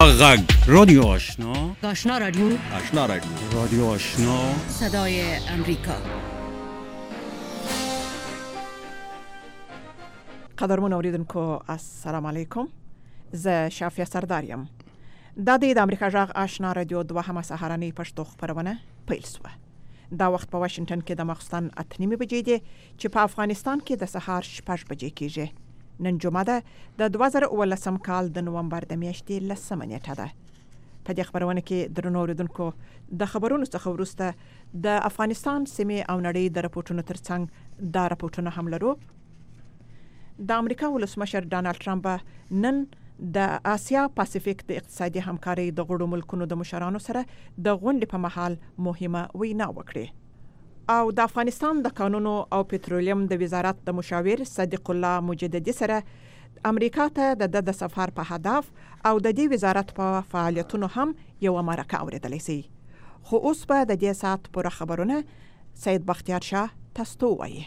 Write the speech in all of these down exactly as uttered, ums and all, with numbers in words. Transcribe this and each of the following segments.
غگ رادیو آشنا آشنا رادیو آشنا رادیو رادیو آشنا صدای امریکا. قدرمن اوریدونکو السلام علیکم. زه شافیه سرداریم. دا د امریکا غږ آشنا رادیو دوهمه سهارنۍ پښتو خبرونه پیل شوه. دا وخت په واشنگټن کې د ماخستن اته نیمې بجې دی چې په افغانستان کې د سهار شپږ بجې کېږي. نن جمعه ده د دوه زره اوولسم کال د نومبر د میاشتې لسمه نیټه ده. په دې خبرونه کې درنو اوریدونکو د خبرونو څخه وروسته د افغانستان سیمې او نړۍ د راپورټونو ترڅنګ دا راپورټونه هم لرو. د امریکا ولسمشر ډانلډ ټرمپ نن د آسیا پاسفیک د اقتصادي همکارۍ د غړو ملکونو د مشرانو سره د غونډې په مهال مهمه وینا وکړه. او د افغانستان د قانونو او پټرولیم د وزارت د مشاور صدیق الله مجددي سره امریکا ته د د سفر په هدف او د دې وزارت په فعالیتونو هم یو مرکه اوریدلای شي. خو اوس به د دې سات پوره خبرونه سید بختیار شاه تاسو وایي.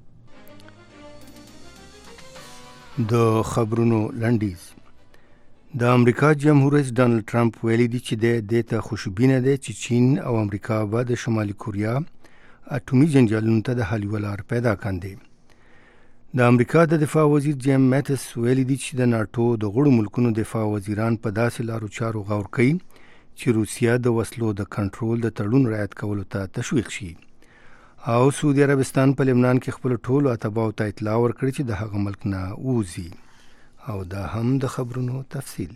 د خبرونو لنډیز. د امریکا جمهور رئیس ډانلډ ټرمپ ویلي دی چې د دې ته خوشبینه دی چې چین او امریکا به د شمالي کوریا اټومي جنجالونو ته د حل ولار پیدا کاندي. د امریکا د دفاع وزیر جیم میټس ویلي دی چې د ناتو د غړو ملکونو دفاع وزیران په داسې لارو چارو غور کوي چې روسیا د وسلو د کنټرول د تړون رعایت کولو ته تشویق شي. او سعودي عربستان په لبنان کې خپل ټولو اتباعو ته اطلاع ورکړي چې د هغه ملک نه ووځي. او دا هم د خبرونو تفصیل.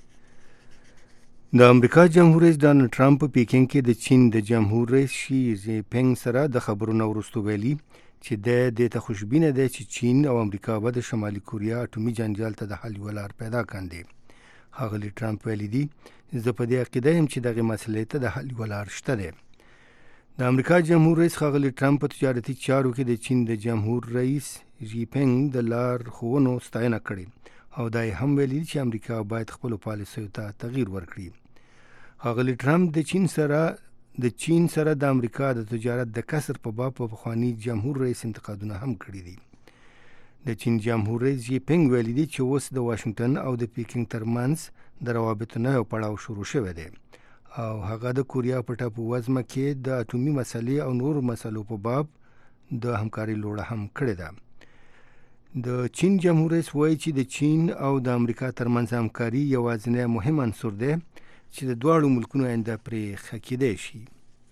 د امریکا جمهور رئیس ډانلډ ټرمپ په پیکینګ کې د چین د جمهور رئیس شي جی پینګ سره د خبرونو وروسته ویلي چې د دې ته خوشبینه ده چې چین او امریکا به د شمالي کوریا اټومي جنجال ته د حل ولار پیدا کاندي. ښاغلي ټرمپ ویلي دي زه په دې عقیده یم چې دغه مسلې ته د حل ولار شته دی. د امریکا جمهور رئیس ښاغلي ټرمپ په تجارتي چارو کې د چین د جمهور رئیس جی پینګ د لار ښوونو ستاینه کړې او دا هم ویلي چې امریکا باید خپل پالیسیو ته تغییر ورکړي. ښاغلي ټرمپ د چین سره د چین سره د امریکا د تجارت د کسر په باب په پخواني جمهور رئیس انتقادونه هم کړي دي. د چین جمهور رئیس جی پینګ ویلي دي چې اوس د واشنگټن او د پیکینګ ترمنځ د روابطو نوی پړاو شروع شوی دی او هغه د کوریا په ټاپووزمه کې د اټومي مسلې او نورو مسلو په باب د همکارۍ لوړه هم کړې ده. د چین جمهور رئیس وایي چې د چین او د امریکا ترمنځ همکاري یوازینی مهم عنصر دی چې د دواړو ملکونو آینده پرې ښه کېدی شي.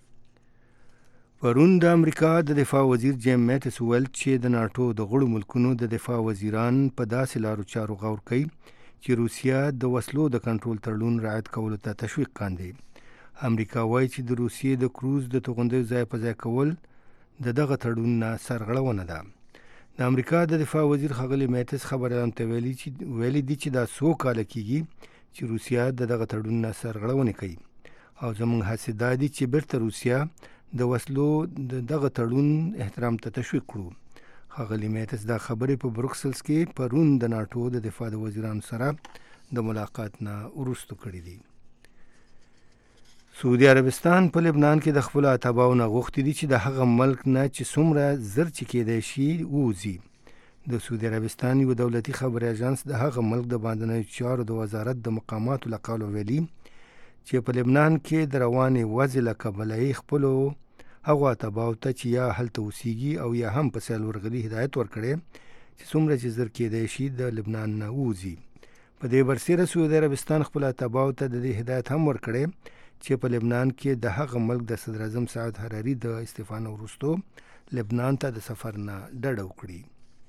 پرون د امریکا د دفاع وزیر جیم میټس وویل چې د ناټو د غړو ملکونو د دفاع وزیران په داسې لارو چارو غور کوي چې روسیا د وسلو د کنټرول تړون رعایت کولو ته تشویق کاندي. امریکا وایي چې د روسیې د کروز د توغندیو ځای په ځای کول د دغه تړون نه سرغړونه ده. د امریکا د دفاع وزیر ښاغلي میټس خبریالانو ته ویلي چې ویلي دي چې دا څو کاله کېږي چې روسیا د دغه تړون نه سرغړونه کوي او زموږ هڅې دا دي چې بیرته روسیا د وسلو د دغه تړون احترام ته تشویق کړو. ښاغلي میټس دا خبرې په بروکسلز کې پرون د ناټو د دفاع د وزیرانو سره د ملاقات نه وروسته کړي دي. سعودي عربستان په لبنان کې د خپل اتباعو نه غوښتي دي چې د هغه ملک نه چې څومره زر چې کېدای شي ووځي. د سعودي عربستان یو دولتي خبري اژانس د هغه ملک د باندنیو چارو د وزارت د مقاماتو له قوله ویلي چې په لبنان کې د روانې وضع له کبله یې خپلو هغو اتباعو ته چې یا هلته اوسیږي او یا هم په سیل ورغلي هدایت ورکړی چې څومره چې زر کېدای شي د لبنان نه ووځي. په دې برسېره سعودي عربستان خپل اتباعو ته د دې هدایت هم ورکړی چې په لبنان کې د هغه ملک د صدر اعظم سعد حراري د استعفا نه وروسته لبنان ته د سفر نه ډډه وکړي.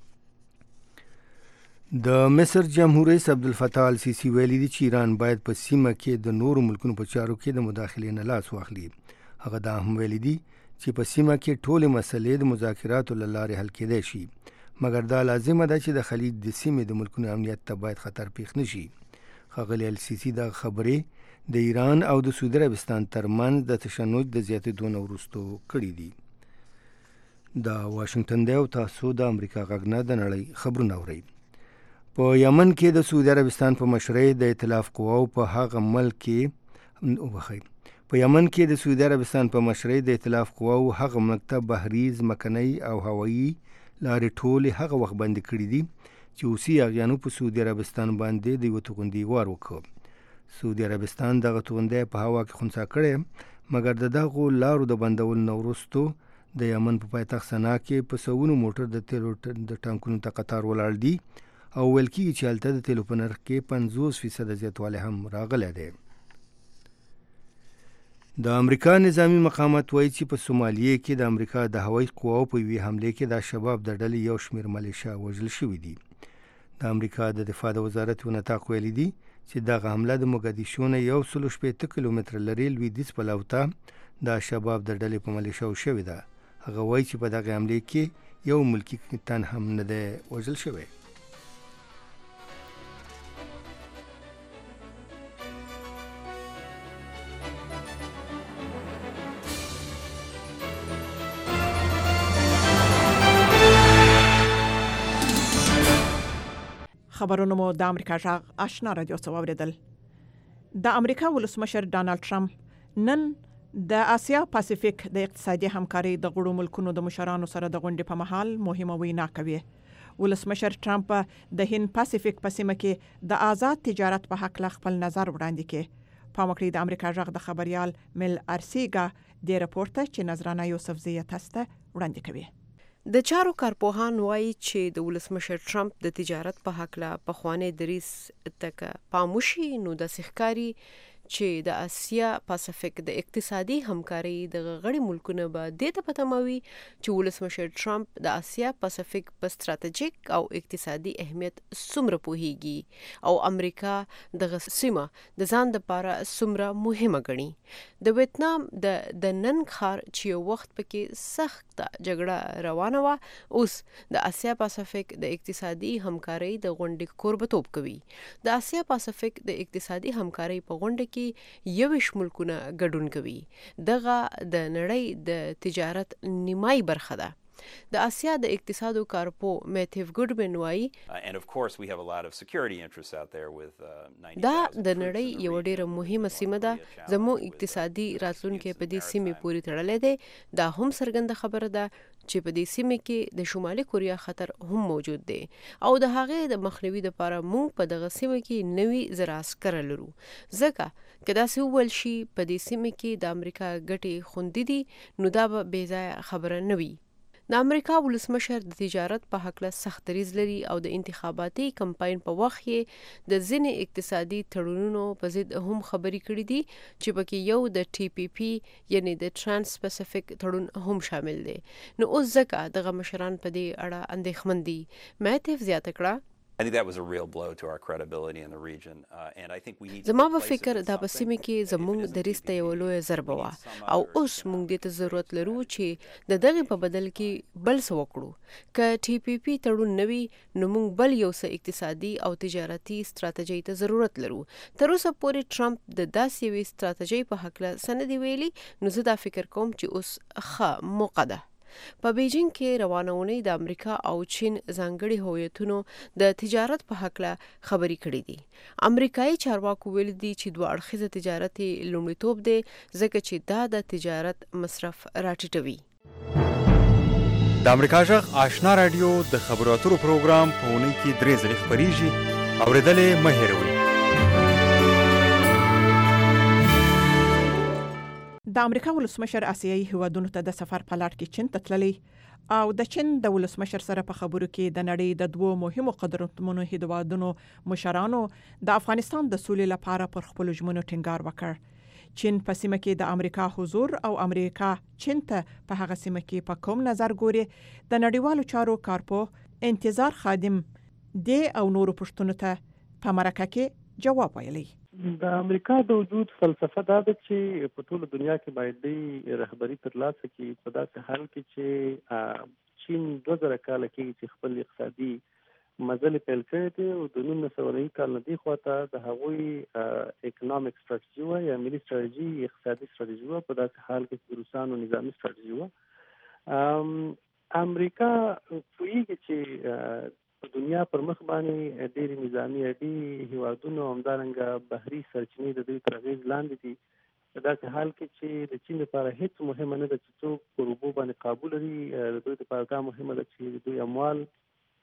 د مصر جمهور رئیس عبدالفتاح السیسی ویلي دي چې ایران باید په سیمه کې د نورو ملکونو په چارو کې د مداخلې نه لاس واخلي. هغه دا هم ویلي دي چې په سیمه کې ټولې مسلې د مذاکراتو له لارې حل کېدای شي، مګر دا لازمه ده چې د خلیج د سیمې د ملکونو امنیت ته باید خطر پیښ نه شي. ښاغلي السیسی دا خبرې د ایران او د سعودي عربستان ترمنځ د تشنج د زیاتېدو نه وروسته کړي دي. دا واشنگټن دی او تاسو د امریکا غږ نه د نړۍ خبرونه اورئ. په یمن کې د سعودي عربستان په مشرۍ د ائتلاف قواو په هغه ملک کې وبخئ په یمن کې د سعودي عربستان په مشرۍ د ائتلاف قواو هغه ملک ته بحري، ځمکنۍ او هوایي لارې ټولې هغه وخت بندې کړي دي چې اوسي اغیانو په سعودي عربستان باندې د یوه توغندي وار وکړ. سعودي عربستان دغه توغندی په هوا کې خنثی کړی، مګر د دغو لارو د بندولو نه وروستو د یمن په پایتخت سنا کې په سوونو موټر د تیلو د ټانکونو ته قطار ولاړ دي او ویل کېږي چې هلته د تیلو په نرخ کې پنځوس فیصده زیاتوالی هم راغلی دی. د امریکا نظامی مقامات وایي چې په سومالیې کې د امریکا د هوایي قواو په یوې حملې کې د شباب د ډلې یو شمېر ملیشه وژل شوي دي. د امریکا د دفاع د وزارت یو نطاق ویلي دي چې دغه حمله د موګدیشو نه یو سل او شپېته کیلومتره لرې لویدیځ پلو ته د شباب د ډلې په ملیشو شوې ده. هغه وایي چې په دغه حملې کې یو ملکي تن هم نه دی وژل شوی. خبرونه مو د امریکا جغ آشنا رادیو څخه واوریدل. د امریکا ولسمشر ډانلډ ټرمپ نن د آسیا پاسفیک د اقتصادي همکاري د غړو ملکونو د مشرانو سره د غونډې په مهال مهمه وینا کوي. ولسمشر ټرمپ د هند پاسفیک په سیمه کې د آزاد تجارت په حق خپل نظر وړاندې کړي. په مکړې د امریکا جغ د خبريال مل ارسیګا د رپورت چې نظرانه یوسف زیه تاسو وړاندې کوي. د چارو کارپوهان وایي چې د ولسمشر ټرمپ د تجارت په حق لا په خوانې دریس تک پاموشي نو د سخکاری چې د آسیا پاسفیک د اقتصادي همکاري د غړي ملکونو به د ته پتموي چې ولسمشر ټرمپ د آسیا پاسفیک په ستراتیژیک او اقتصادي اهمیت څومره پوهیږي او امریکا د سیمه د ځان لپاره څومره مهمه ګڼي. د ویتنام د د نن ښار چې یو وخت پکې سخت جګړه روانه و اوس د آسیا پاسفیک د اقتصادي همکاري د غونډې کوربتوب کوي. د آسیا پاسفیک د اقتصادي همکاري په غونډه کې یوش ملکونه ګډون کوي. دغه د نړۍ د تجارت نیمای برخه ده. د آسیا د اقتصادو کارپو میتیو ګډمن وایي دا د نړۍ یو ډیره مهمه سیمه ده. زموږ اقتصادي راتلونکي په دې سیمه پورې تړلې ده. دا هم څرګنده خبره ده چې په دې سیمه کې د شمالي کوریا خطر هم موجود دی او د هغې د مخنیوي لپاره موږ په دغه سیمه کې نوي زراعسکر لرو. ځکه که داسې وویل شي په دې سیمه کې د امریکا ګټې خوندي دي نو دا به بې ځایه خبره نه وي. د امریکا ولسمشر د تجارت په حق له سخت دریځ لري او د انتخاباتي کمپاین په وخت کې د ځینې اقتصادي تړونونو په ضد هم خبرې کړې دي چې پکې یو د ټي پی پی یعنی د ترانس پاسفیک تړون هم شامل دی. نو اوس ځکه دغه مشران په دې اړه اندېښمن دي. مېتیف زیاته کړه زما په فکر دا په سیمه کې زموږ د ریسته یو لوی ضربه وه او اوس موږ دې ته ضرورت لرو چې د دغه په بدل کې بل څه وکړو. که ټي پی پی تړون نوي نو موږ بل یو څه اقتصادي او تجارتي ستراتیژي ته ضرورت لرو. تر اوسه پورې ټرمپ د داسې یوې ستراتیژي په حق له سند ویلي نو زه دا فکر کوم چې اوس ښه موقع ده. په بیجینګ کې روانونې د امریکا او چین ځانګړي هویتونو د تجارت په حق له خبرې کړې دي. امریکایي چارواکو ویل دي چې دوه اړخیزه تجارت لومړیتوب دی ځکه چې دا د تجارت مصرف راټیټوي. د امریکا جغ آشنا رادیو د خبرو اترو پروګرام په اونۍ کې درې ځلې خپریږي. اورېدلې مه هېروئ. د امریکا ولسمشر آسیایي هیوادونو ته د سفر په لړ کې چین ته تللی او د چین د ولسمشر سره په خبرو کې د نړۍ د دوو مهمو قدرتمنو هیوادونو مشرانو د افغانستان د سولې لپاره پر خپل ژمنو ټینګار وکړ. چین په سیمه کې د امریکا حضور او امریکا چین ته په هغه سیمه کې په کوم نظر ګوري د نړیوالو چارو کارپو انتظار خادم دی او نورو پښتنو ته په مرکه کې جواب ویلی. د امریکا د وجود فلسفه دا ده چې په ټول دنیا کې باید رهبری ترلاسه کړي په داسې حال کې چې چین دوه زره کاله کې چې خپل اقتصادي مزل پیل کړی دی او د نولس سوه نوي کال نه دې خواته د هغوی اکنامک ستراتیژي وه یا ملي ستراتیژي اقتصادي ستراتیژي وه په داسې حال کې چې روسانو نظامي ستراتیژي وه. امریکا پوهېږي چې په دنیا پر مخ باندې ډېرې نظامي اډې هیوادونو همدارنګه بحري سرچینې د دوی تر اغېز لاندې دي. په داسې حال کې چې د چین لپاره هېڅ مهمه نه ده چې څوک پر اوبو باندې قابو لري. د دوی لپاره دا مهمه ده چې د دوی اموال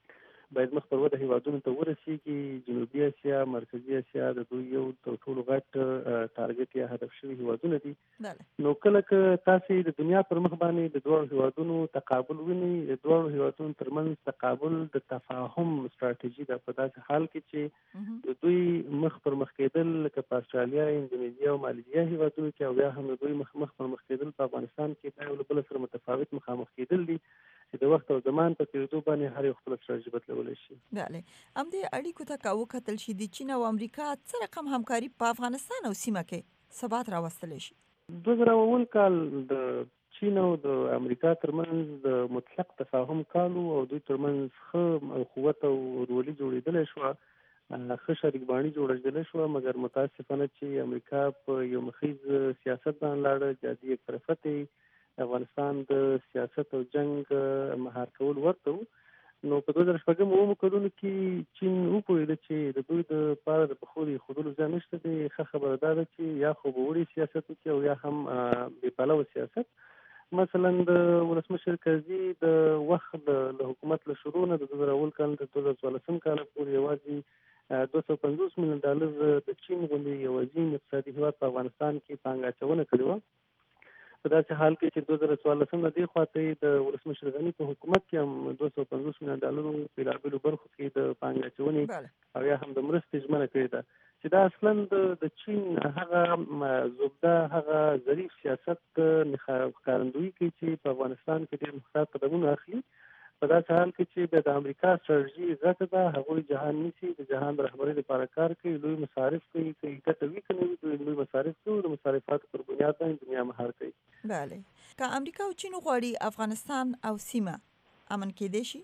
باید مخ پر وده هیوادونو ته ورسیږي. جنوبي اسیا، مرکزي اسیا د دوی یو تر ټولو غټ ټارګټ یا هدف شوي هیوادونه دي. نو کله که تاسو د دنیا پر مخ باندې د دوه هیوادونو تقابل ویني، د دوه هیوادونو ترمنځ تقابل د تفاهم ستراتیژي ده په داسې حال کې چې د دوی مخ پر مخ کېدل لکه په استرالیا، اندونیزیا او مالیزیا هیوادونو کې او بیا هم د دوی مخ مخ پر مخ کېدل په افغانستان کې دا یو بل سره متفاوت مخامخ کېدل دي چې د وخت او زمان په تیریدو باندې هر یو خپل ستراتیژي بدلولی شي. بله، هم دې اړیکو ته که وکتل شي د چین او امریکا څه رقم همکاري په افغانستان او سیمه کې ثبات راوستلی شي؟ دوه زره اول کال د چین او د امریکا ترمنځ د مطلق تفاهم کال او دوی ترمنځ ښه قوت او ورولي جوړېدلی شوه، ښه شریک باڼي جوړېدلی شوه، مګر متاسفانه چې امریکا په یو مخیز سیاست باندې لاړه، جادي یک طرفه افغانستان د سیاست او جنگ مهار کول ورته وو. نو په دوه زره شپږم اووم کلونو کې چین وپوهېده چې د دوی د پاره د پښو د ایښودلو ځای نشته دی. ښه خبره دا ده چې یا خو به وړي سیاست وکړي او یا هم بې پلوه سیاست. مثلا د ولسمشر کرزي د وخت له حکومت له شروع نه د دوه زره اول کال د دوه زره څوارلسم کال پورې یوازې دوه سوه پنځوس میلیون ډالر د چین غوندې یو عظیم اقتصادي هیواد په افغانستان کې پانګه اچونه کړې وه. په داسې حال کې چې دوه زره څوارلسم نه دې خواته د ولسمشر غني په حکومت کې هم دوه سوه پنځوس میلیون ډالرو په بېلابېلو برخو کې د پانګې اچونې او یا هم د مرستې ژمنه کړې ده چې دا اصلا د چین هغه زبده هغه ظریف سیاست ښکارندویي کوي چې په افغانستان کې ډېر مثبت قدمونه اخلي. په داسې حال کې چې د امریکا ستراتیژي غټه ده، هغوی جهان نیسي، د جهان د رهبرۍ لپاره کار کوي، لوی مصارف کوي، که یې ګټه وي که نه وي دوی لوی مصارف کوي، د مصارفاتو پر بنیاد باندې دنیا مهار کوي. بله، که امریکا او چین غواړي افغانستان او سیمه امن کېدی شي؟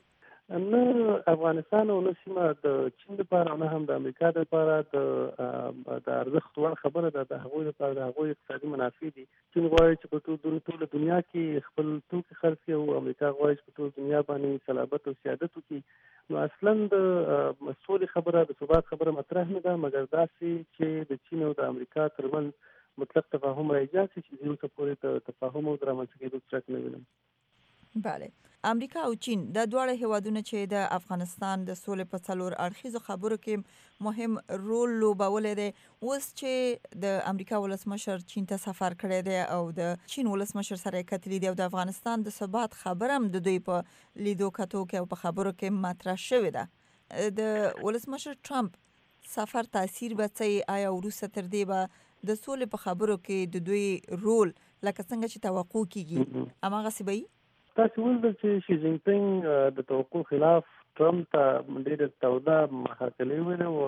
نه افغانستان او نه سیمه د چین لپاره او نه هم د امریکا لپاره د ارزښت وړ خبره ده. د هغوی لپاره د هغوی اقتصادي منافع دي. چین غواړي چې په ټوله دنیا کې خپل توکي خرڅ کړي او امریکا غواړي چې په ټوله دنیا باندې صلابت او سیادت وکړي. نو اصلا د سولې خبره د ثبات خبره مطرح نه ده، مګر داسې چې د چین او د امریکا ترمنځ مطلق تفاهم راایجاد شي چې زه اوسه پورې د تفاهم او د رامنځته کېدو څرک نه وینم. بله، امریکا او چین د دواړه هیوادونو چې د افغانستان د سولې په څلور اړخیزو خبرو کې مهم رول لوبولی دی، اوس چې د امریکا ولسمشر چین ته سفر کړی دی او د چین ولسمشر سره یې کتلي دي او د افغانستان د ثبات خبره هم د دوی په لیدو کتو کې او په خبرو کې مطرح شوې ده، د ولسمشر ټرمپ سفر تاثیر به څه؟ آیا وروسته تر دې به د سولې په خبرو کې د دوی رول لکه څنګه چې توقع کېږي هماغسې به وي؟ تاسو ولیدل چې شي جین پینګ د توقع خلاف ټرمپ ته ډېره توده محاکله ویلې او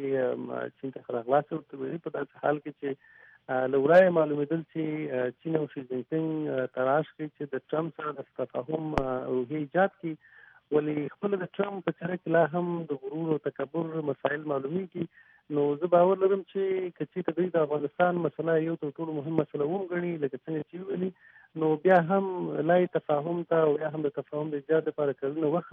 هغه چین ته خلاصه ورته ویلي. په داسې حال کې چې له ورایه معلومېدل چې چین او شي جین پینګ تلاش کوي چې د ټرمپ سره د تفاهم روحیه ایجاد کړي، ولې خپل د ټرمپ په چره کې لا هم د غرور او تکبر مسایل معلومیږي. نو زه باور لرم چې که چېرته دوی د افغانستان مسله یو تر ټولو مهم مسله وګڼي لکه څنګه چې ویلي، نو بیا هم لای تفاهم ته او یا هم د تفاهم د ایجاد لپاره کلونه وخت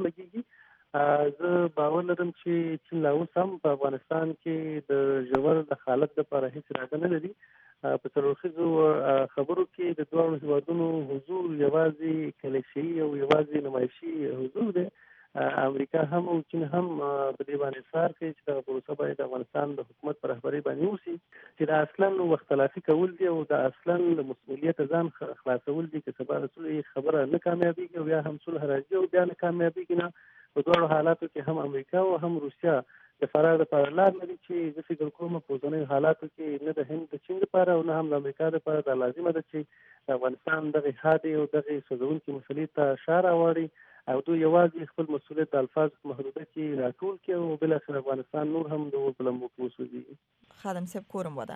لګېږي. زه باور لرم چې چین لا اوس هم په افغانستان کې د ژور دخالت لپاره هېڅ اراده نه لري. په څلورخیزو خبرو کې د دواړو هېوادونو حضور یوازې کلیشه‌ایي او یوازې نمایشي حضور دی. امریکا هم او چین هم په دې باندې اصرار کوي چې دغه پروسه باید د افغانستان د حکومت په رهبرۍ باندې وشي، چې دا اصلا وخت تلافي کول دي او دا اصلا د مسؤلیت ځان خلاصول دي. که سبا رسول خبره نه کامیابېږي او یا هم صلح راځي او بیا نه کامیابېږي، نه په دواړو حالاتو کې هم امریکا او هم روسیه د فرار لپاره لار لري. چې زه فکر کوم په اوسنیو حالاتو کې نه د هند د چین لپاره او نه هم د امریکا لپاره دا لازمه ده چې د افغانستان دغې حادې او دغې سوځونکې مسلې ته شا راواړي او دوی یوازې خپل مسؤلیت د الفاظو په محدوده کې راټول کړي او بالاخره افغانستان نور هم د اور په لمبو کې وسوځي. خادم صاحب کورم وده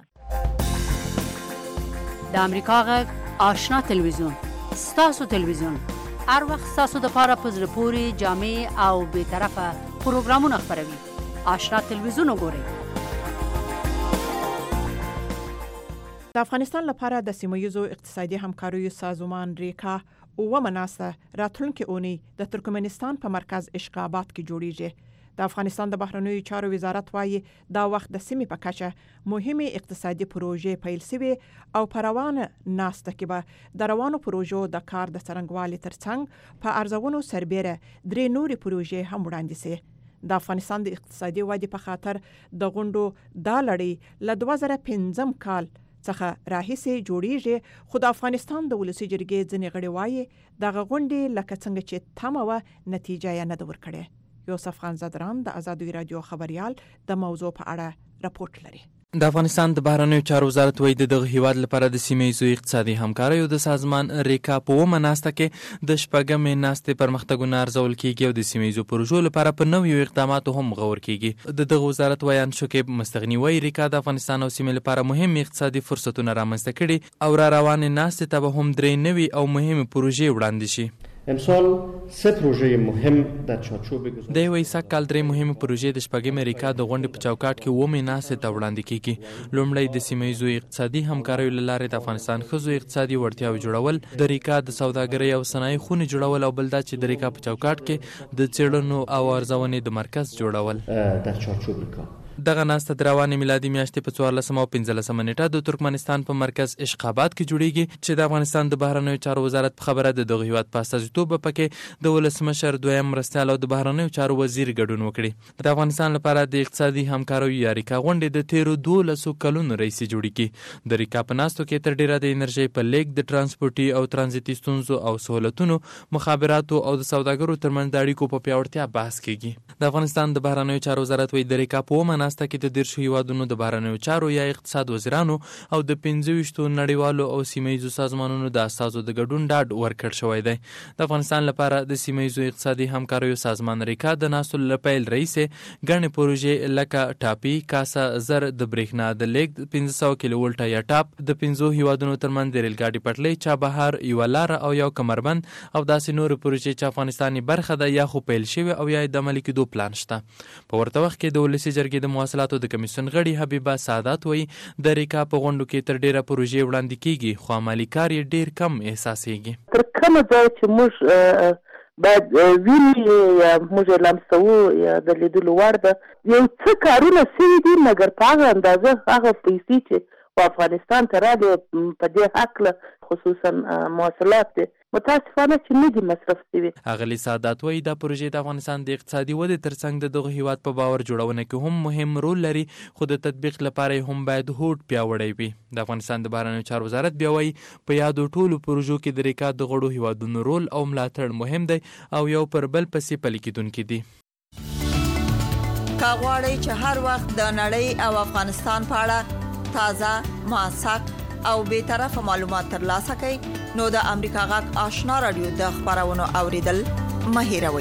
د امریکا غږ آشنا تلویزیون ستاسو تلویزیون هر وخت ستاسو دپاره په زړه پورې جامع او بې طرفه پروګرامونه خپروي. آشنا تلویزیون وګورئ. د افغانستان لپاره د سیمه‌ییزو اقتصادي همکاریو سازمان ریکا اومه ناسته راتلونکي اونۍ د ترکمنستان په مرکز اشقاباد کې جوړیږي. د افغانستان د بهرنیو چارو وزارت وايي دا وخت د سیمې په کچه مهمه اقتصادي پروژې پیل شوي او په روانه ناسته کې به د روانو پروژو د کار د څرنګوالي ترڅنګ په ارزونو سربېره درې نورې پروژې هم وړاندې شي. د افغانستان د اقتصادي ودې په خاطر د غونډو دا لړۍ له دوه زره پنځم کال څخه راهیسې جوړیږي، خو د افغانستان د ولسي جرګې ځینې غړي وایي دغه غونډې لکه څنګه چې تمه وه نتیجه یې نه ده ورکړې. یوسف خان زدران د ازادي راډیو خبریال د موضوع په اړه راپورټ لري. د افغانستان د بهرنیو چارو وزارت وایي د دغه هیواد لپاره د سیمه ییزو اقتصادي همکاریو د سازمان ریکا په اومه ناسته کې د شپږمې ناستې پرمختګونه ارزول کیږي او د سیمه ییزو پروژو لپاره په نویو اقداماتو هم غور کیږي. د دغه وزارت ویان شکیب مستغني وایي ریکا د افغانستان او سیمې لپاره مهم اقتصادي فرصتونه رامنځته کړي او را روانې ناستې ته به هم درې نوي او مهمې پروژې وړاندې شي. امسال سه پروژه مهم در چارچوب گذاشته. د وی سکهال درې مهمه پروژې د شپږمې ریکا د غونډې په چوکاټ کې ومه ناستې ته وړاندې کیږي. لومړی د سیمه ییزو اقتصادي همکاریو له لارې د افغانستان ښځو اقتصادي وړتیاوې جوړول، د ریکا د سوداګرۍ او صنایع خونې جوړول، او بل دا چې د ریکا په چوکاټ کې د څېړنو او ارزونې د مرکز جوړول. در چارچوب ریکا دغه ناسته د روانې میلادي میاشتې په څوارلسمه او پنځلسمه نیټه د ترکمنستان په مرکز اشخاباد کې جوړیږي چې د افغانستان د بهرنیو چارو وزارت په خبره د دغه هیواد په استازیتوب به پکې د ولسمشر دویم مرستیال او د بهرنیو چارو وزیر ګډون وکړي. د افغانستان لپاره د اقتصادي همکاریو یا ریکا غونډې د تیرو دولسو کلونو راهیسې جوړیږي. د ریکا په ناستو کې تر ډیره د انرژي په لیږد، د ترانسپورتي او ترانزیتي ستونزو او سہولتونو، مخابراتو او د سوداګرو ترمنځ د اړیکو په پیاوړتیا بحث کیږي. د افغانستان د بهرنیو چارو وزارت وایي د ریکا په اومه ناسته کې د دیرشو هیوادونو د بهرنیو چارو یا اقتصاد وزیرانو او د پنځه ویشتو نړیوالو او سیمه ییزو سازمانونو د استازو د ګډون ډاډ ورکړ شوی دی. د افغانستان لپاره د سیمه ییزو اقتصادي همکاریو سازمان ریکا د ناستو له پیل راهیسې ګڼې پروژې لکه ټاپي، کاسا زر د برېښنا د لیږد، پنځه سوه کیلو ولټه یا ټاپ، د پنځو هیوادونو ترمنځ د ریل ګاډي پټلۍ، چابهار، یوه لاره او یو کمربند او داسې نورې پروژې چې افغانستان برخه ده یا خو پیل شوې او یا د عملي کېدو پلان شته. په ورته وخت کې د ولسي جرګې د مواصلاتو د کمیسیون غړي حبیبه سعادت وایي د ریکا په غونډو کې تر ډیره پروژې وړاندې کیږي خو عملي کار یې ډیر کم احساسېږي. تر کومه ځای چې موږ باید ویني یا موږ لمسوو یا د لیدلو وړ ده، یو څه کارونه سوي دي مګر په هغه اندازه هغه پیسې چې په افغانستان ته راغلې په دې هکله خصوصا مواصلات دي متاسفانه چې نه دي مصرف شوي. اغلې سعادت وایي دا پروژې د افغانستان د اقتصادي ودې ترڅنګ د دغه هیواد په باور جوړونه کې هم مهم رول لري خو د تطبیق لپاره هم باید هوډ پیاوړی وي. د افغانستان د بهرنیو چارو وزارت بیا وایي په یادو ټولو پروژو کې د ریکا د غړو هیوادونو رول او ملاتړ مهم دی او یو پر بل پسې پلي کېدونکي دي. که غواړئ چې هر وخت د نړۍ او افغانستان په اړه تازه، موثق او به طرفه معلومات ترلاسه کړئ نو د امریکا غږ آشنا رادیو د خبرونو اوریدل مه هیروئ.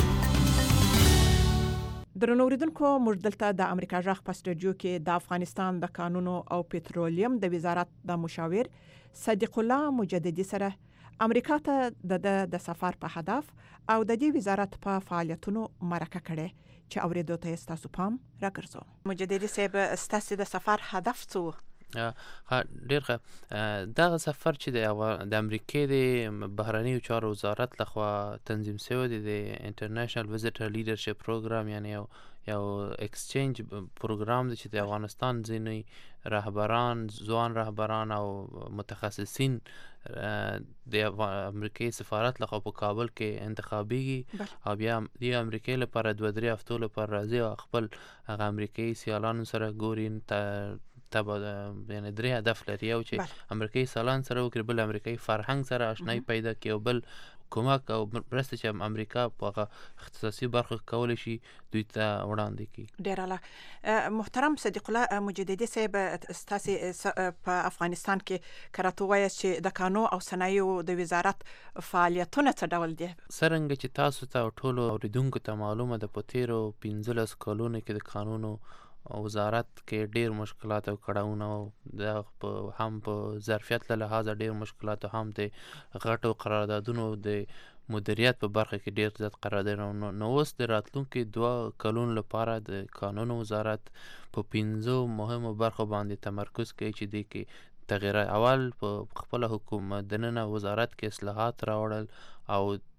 درنو اوریدونکو، موږ دلته د امریکا غږ په سټوډیو کې د افغانستان د کانونو او پټرولیم د وزارت د مشاور صدیق الله مجددي سره امریکا ته د د سفر په هدف او د دې وزارت په فعالیتونو مرکه کړي چې اوریدو ته تاسو پام راګرځو. مجددي صاحب، ستاسو د سفر هدف څه؟ ډیر ښه. دغه سفر چې د د امریکې د بهرنیو چارو وزارت لخوا تنظیم شوی دی د انټرنیشنل وزټر لیډرشپ پروګرام، یعنی یو یو اکسچینج پروګرام دی چې د افغانستان ځینې رهبران، ځوان رهبران او متخصصین د امریکې سفارت لخوا په کابل کې انتخابیږي او بیا د امریکې لپاره دوه درې هفتو لپاره راځي او خپل هغه امریکایي سیالانو سره ګوري تبا یعنی درې هدف لري. یو چې امریکایي سیالان سره وکړي، بل امریکایي فرهنګ سره آشنایي پیدا کړي او بل کومک او مرسته چې امریکا په هغه اختصاصي برخه کولی شي دوی ته وړاندې کړي. ډېر اعلی. محترم صدیق الله مجددي صاحب، ستاسو په افغانستان کې کراته وایي چې د کانونو او صنایعو د وزارت فعالیتونه څه ډول دي؟ څرنګه چې تاسو ته ټولو اوریدونکو ته معلومه ده، په تیرو پنځلسو کلونو کې د کانونو وزارت کې ډیر مشکلات او کړاوونه او د هم په ظرفیت له لحاظه ډیر مشکلات، هم د غټو قراردادونو د مدیریت په برخه کې ډیر زیات قراردادونه. نو اوس د راتلونکي دوه کلونو لپاره د قانون وزارت په پنځو مهمو برخو باندې تمرکز کوي چې د کې تغییر اول په خپل حکومت دننه وزارت کې اصلاحات راوړل او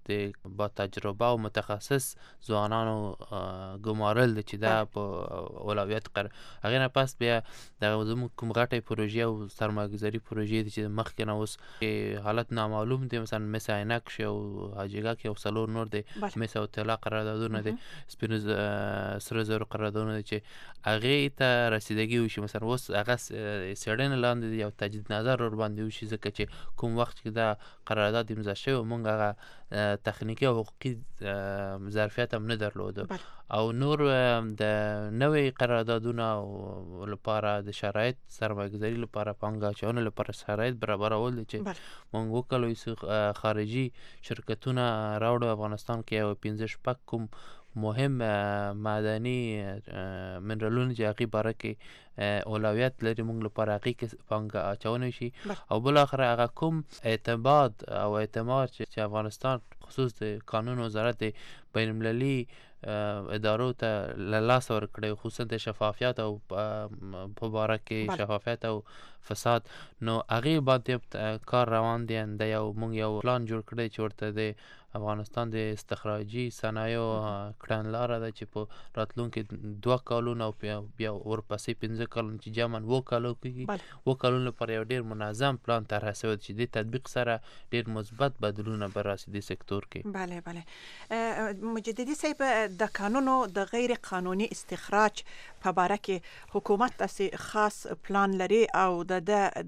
د با تجربه او متخصص ځوانانو ګمارل چې دا په اولویت قرار هغې نه پس بیا دغه زموږ کوم غټې پروژې او سرمایه‌ګذاري پروژې دي چې مخکې نه اوس حالت نامعلوم دی، مثلا مس عینک او حاجیګک او څلور نور دی، مس او طلا قراردادونه دي، سپینو سره زرو قراردادونه دي چې هغې ته رسیدګي وشي. مثلا اوس هغه څېړنې لاندې دي او تجدید نظر ورباندې وشي، ځکه چې کوم وخت چې دا قرارداد امضا شوی موږ هغه تخنیکي او حقوقي ظرفیت هم نه درلوده او نور د نوې قراردادونه لپاره د شرایط سرمایه‌ګذاري لپاره پانګه اچونې لپاره شرایط برابرول دي چې موږ وکولای خارجي شرکتونه راوړو افغانستان کې او پنځه شپږ کوم مهم معدني منرالونه چې هغې باره کې اولویت لري موږ لپاره هغې کې پانګه اچونی شي او بالاخره هغه کوم اعتماد او اعتماد چې افغانستان خصوص د قانون وزارت بین المللي ادارو ته له لاسه ورکړی، خصوصا د شفافیت او په باره کې شفافیت او فساد، نو هغې باندې کار روان دی. د یو موږ یو پلان جوړ کړی چې ورته د افغانستان د استخراجي صنایعو کړنلاره ده چې په راتلونکي دوه کالونه او بیا ورپسې پنځه کالونه چې جمعاً اووه کالو کېږي، اووه کالونو لپاره یو ډېر منظم پلان طرحه شوی چې د تطبیق سره ډېر مثبت بدلونونه به راسي د سکتور کې. بله بله مجددي صاحب، د کانونو د غیر قانوني استخراج په باره کې حکومت داسې خاص پلان لري او د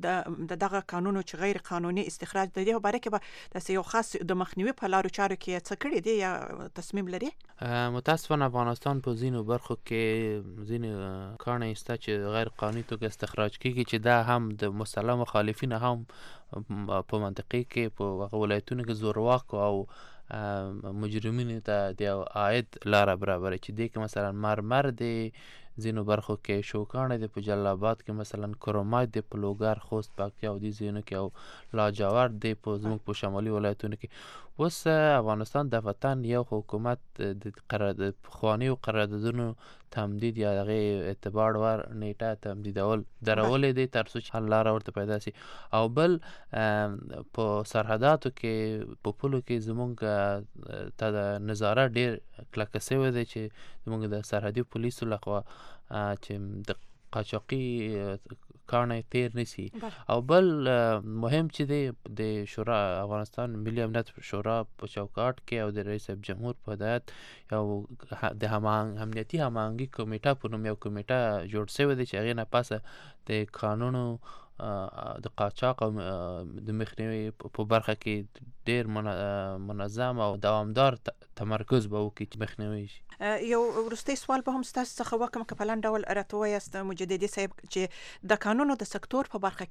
دغه کانونو چې غیر قانوني استخراج د دې باره کې به داسې یو خاص د مخنیوي په لارو چارو کې څه کړي دي یا تصمیم لري؟ متاسفانه افغانستان په ځینو برخو کې ځینې کاڼي شته چې غیر قانوني توګه استخراج کېږي، چې دا هم د مسلح مخالفین هم په منطقې کې په ولایتونو کې زورواکو او مجرمینو ته د عاید لاره برابره، چې دې کې مثلا مرمر دی، ځینو برخو کې شوکاڼه دی، په جلال آباد کې مثلا کرومایټ دی، په لوګر، خوست، پکتیا او دې ځایونو کې او لاجورد دی په زموږ په شمالي ولایتونو کې. اوس افغانستان د وطن یو حکومت د قرارداد پخوانیو قراردادونو تمدید یا هغې اعتبار ور نیټه تمدیدول درولې دی تر څو چې حل لاره ورته پیدا شي، او بل په سرحداتو کې په پولو کې زموږ ته د نظارت ډېر کلکه شوی دی چې زموږ د سرحدي پولیسو لخوا چې د قاچاقي کاڼی تیر نشي، او بل مهم چې دی د شورا افغانستان ملي امنیت شورا په چوکاټ کې او د رئیس جمهور په هدایت یو د امنیتي هماهنګي کمیټه په نوم یو کمیټه جوړ شوی دی چې هغې نه پسه د قانونو د قاچاق او د مخنیوي په برخه کې ډېر منظم او دوامدار تمرکز به وکړي چې مخنیوي شي. یو وروستی سوال به هم ستاسو څخه وکړم که په لنډ ډول راته ووایاست مجددي صاحب چې د کانونو د سکتور په برخه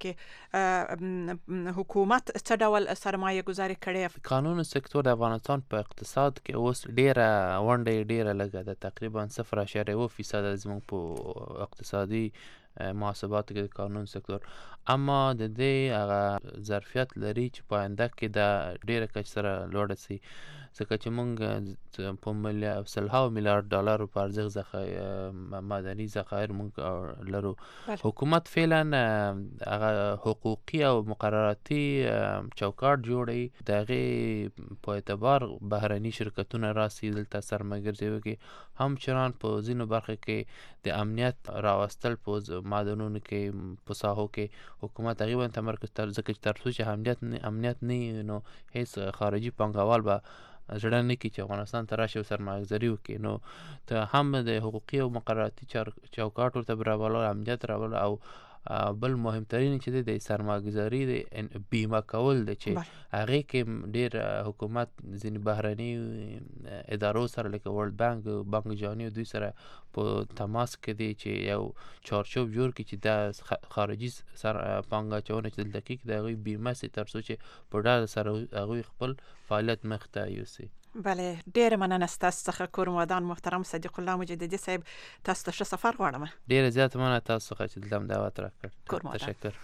کې حکومت څه ډول سرمایه گذاري کړې؟ قانونو سکتور د افغانستان په اقتصاد کې اوس ډېره ونډه ډېره لږه ده، تقریبا صفر اعشاریه اووه فیصده زموږ په اقتصادي محاسباتو کې د قانون سکتور، اما د دې هغه ظرفیت لري چې په آینده کې دا ډېره کچه سره لوړه شي، ځکه چې موږ په سلهاوو میلیارډ ډالرو په ارزښت معدني ذخایر موږ لرو. حکومت فعلا هغه حقوقي او مقرراتي چوکاټ جوړوي، د هغې په اعتبار بهرني شرکتونه راسي دلته سرمایه‌ګرځي وکړي، همچنان په ځینو برخو کې د امنیت راوستل په معدنونو کې په ساحو کې حکومت هغې باندې تمرکز تر ځکه چې تر څو چې امنیت نه نو هیڅ خارجي پانګوال به زړه نه کړي چې افغانستان ته راشي او سرمایه‌ګذاري وکړي، نو ته هم د حقوقي او مقرراتي چوکاټ ورته برابرول، امنیت راول، او بل مهمترین چې دی د سرمایه‌ګذاري د بیمه کول دی چې هغې کې ډېر حکومت ځینې بهرني ادارو سره لکه ورلډ بانک، بانک جهاني، دوی سره په تماس کې دی چې یو چارچوب جوړ کړي چې دا خارجي سر پانګه اچونه چې دلته کېږي د هغوی بیمه سي تر څو چې په ډاډ سره هغوی خپل فعالیت مخته یوسي. بله، ډېره مننه ستاسو څخه کور ودان محترم صدیق الله مجددي صاحب، تاسو ته ښه سفر غواړم. ډېره زیاته مننه تاسو څخه چې دلته دعوت راکړ. تشکر.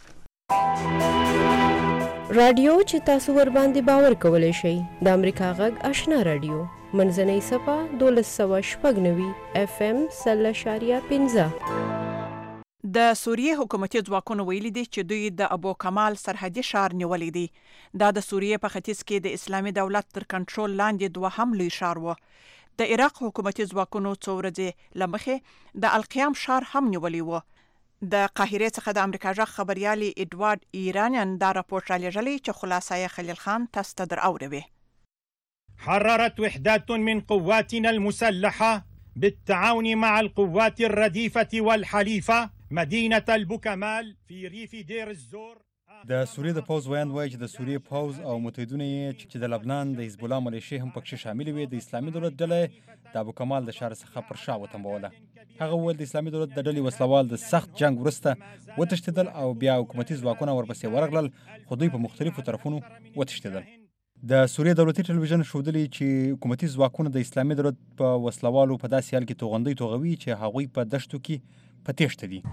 رادیو چې تاسو ور باندې باور کولی شئ د امریکا غږ آشنا رادیو منځنۍ صفه دولس سوه شپږ نوي اف ام سل اشاریه پنځه. د سوریې حکومتي ځواکونو ویلي دي چې دوی د ابو کمال سرحدي ښار نیولی دی. دا د سوریې په ختیځ کې د اسلامي دولت تر کنټرول لاندې دوهم لوی ښار و. د عراق حکومتي ځواکونو څو ورځې له مخې د القیام ښار هم نیولی و. د قاهرې څخه د امریکا غږ خبریالي ایډوارد ایرانیان دا راپورټ رالیږلی چې خلاصه یې خلیل خان تاسو ته در اوروي. حررت وحدات من قواتنا المسلحة بالتعاون مع القوات الرديفة والحليفة مدينة البوكمال في ريف دير الزور. د سوریې د پوز ویاند وایي چې د سوریې پوز او متحدونه یې چې د لبنان د حزب الله ملیشې هم پکې شامل وي د اسلامي دولت ډله د ابو کمال د ښار څخه پر شا وتمبوله. هغه وویل د اسلامي دولت د ډلې وسلوال د سخت جنگ وروسته وتښتېدل او بیا حکومتي ځواکونه ورپسې ورغلل خو دوی په مختلفو طرفونو وتښتېدل. د سوریې دولتي ټلویزیون ښودلي چې حکومتي ځواکونه د اسلامي دولت په وسلوالو په داسې حال کې توغندۍ توغوي چې هغوی په دښتو کې په تېښته دي.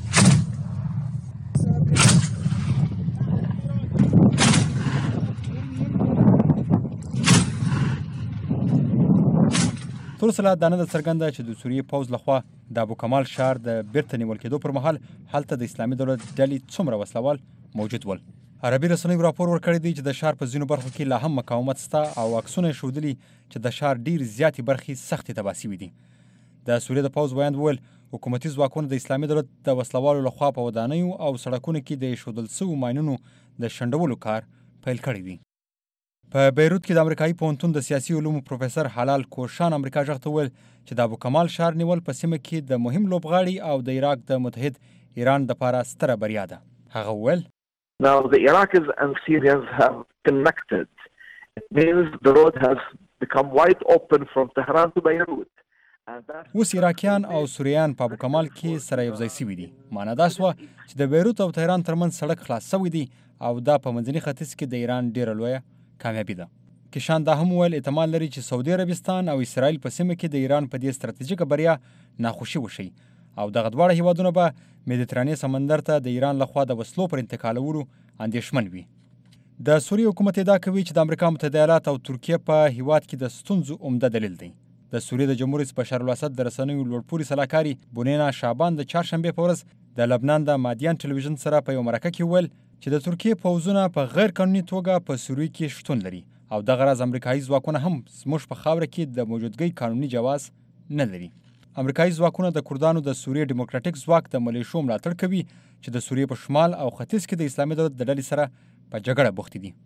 تر اوسه لا دا نه ده څرګنده چې د سوریې پوځ لخوا د ابو کمال ښار د بیرته نیول کېدو پر مهال هلته د اسلامي دولت ډلې څومره وسلوال موجود ول. عربي رسنیو راپور ورکړی دی چې د ښار په ځینو برخو کې لا هم مقاومت شته او عکسونه یې ښودلي چې د ښار ډېر زیاتې برخې سختې تباه سوي دي. د سوریې د پوځ ویاند وویل حکومتي ځواکونه د اسلامي دولت د وسلوالو لخوا په ودانیو او سړکونو کې د ایښودل سویو ماینونو د شنډولو کار پیل کړی دی. په بیروت کې د امریکایي پوهنتون د سیاسي علومو پروفیسر حلال کوشان امریکا غږ ته وویل چې د ابو کمال ښار نیول په سیمه کې د مهم لوبغاړي او د عراق د متحد ایران دپاره ستره بریا ده. هغه وویل Now the Iraqis and Syrians have connected. It means the road has become wide open from Tehran to Beirut. اوس عراقیان او سوریان په ابو کمال کې سره یو ځای سوي دي. معنا دا شوه چې د بیروت او تهران ترمنځ سړک خلاص سوی دی او دا په منځني ختیځ کې د ایران ډیره لویه کامیابي ده. کشان دا هم وویل احتمال لري چې سعودي عربستان او اسرائیل په سیمه کې د ایران په دې ستراتیژیکه بریا ناخوشي وشي او دغه دواړه هیوادونه به مدیترانې سمندر ته د ایران لخوا د وسلو پر انتقالولو اندېښمن وي. د سوریې حکومت ادعا کوي چې د امریکا متحده ایالات او ترکیه په هیواد کې د ستونزو عمده دلیل دی. د سوریې د جمهور رئیس بشار الاسد د رسنیو لوړپوړي سلاکاري بونینا شعبان د چهارشنبې په ورځ د لبنان د مادیان ټلویزیون سره په یو مرکه کې وویل چې د ترکیې پوځونه په غیر قانوني توګه په سوریې کې شتون لري او دغه راز امریکایي ځواکونه هم زموږ په خاوره کې د موجودګۍ قانوني جواز نه لري. امریکایي ځواکونه د کردانو د سوریې ډیموکراټیک ځواک د ملیشو ملاتړ کوي چې د سوریې په شمال او ختیځ کې د اسلامي دولت د ډلې سره په جګړه بوختې دي.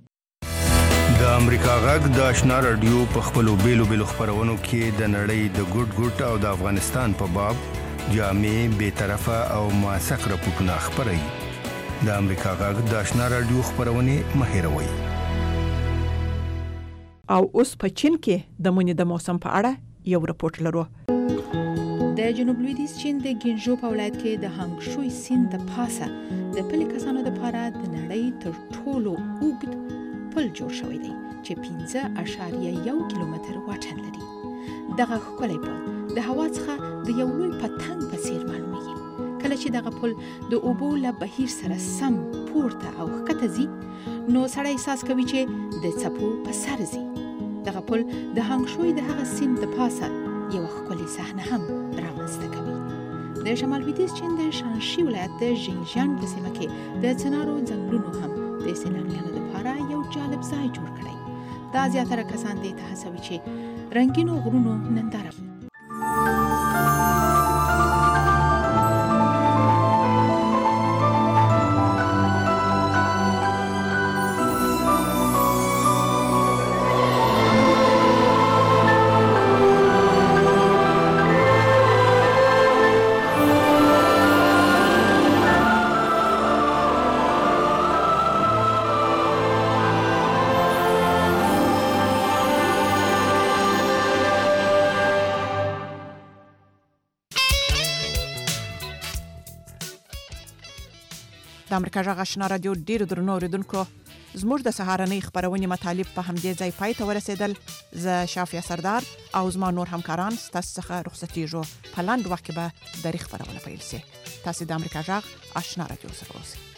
د امریکا غږ د آشنا رادیو په خپلو بیلو بیلو خپرونو کې د نړۍ د ګوټ ګوټ او د افغانستان په باب جامع بېطرفه او موثق راپورټونه خپروي. د امریکا غږ د آشنا رادیو خپرونې مه هېروئ. او اوس په چین کې د مني د موسم په اړه یو راپورټ لرو. د جنوب لویدیځ چین د ګینژو په ولایت کې د هانګشوی سیند د پاسه د پلي کسانو لپاره د نړۍ تر ټولو اوږد پل جوړ شوی دی چې پنځه اعشاریه یو کیلومتر واټن لري. دغه ښکلی پل د هوا څخه د یو لوی پتنګ په څیر معلومیږي. کله چې دغه پل د اوبو له بهیر سره سم پورته او ښکته ځي نو سړی احساس کوي چې د څپو په سر ځي. دغه پل د هانګشوی د هغه سیند د پاسه یو ښکلې صحنه هم رامنځته کوي. د شمال لویدیځ چین د شانشي ولایت د ژینژیان په سیمه کې د څنارو ځنګلونو هم د سیلانیانو لپاره یو جالب ځای جوړ کړی. دا زیاتره کسان دې ته هڅوي چې رنګینو غرونو ننداره وکړي. د امریکا غږ آشنا رادیو ډیرو درنو اوریدونکو زموږ د سهارنۍ خبرونې مطالب په همدې ځای پای ته ورسېدل. زه شافیه سردار او زما نور همکاران ستاسو څخه رخصتېږو. په لنډ وخت کې به درې خبرونه پیل شي. تاسو د امریکا غږ آشنا رادیو سره اوسئ.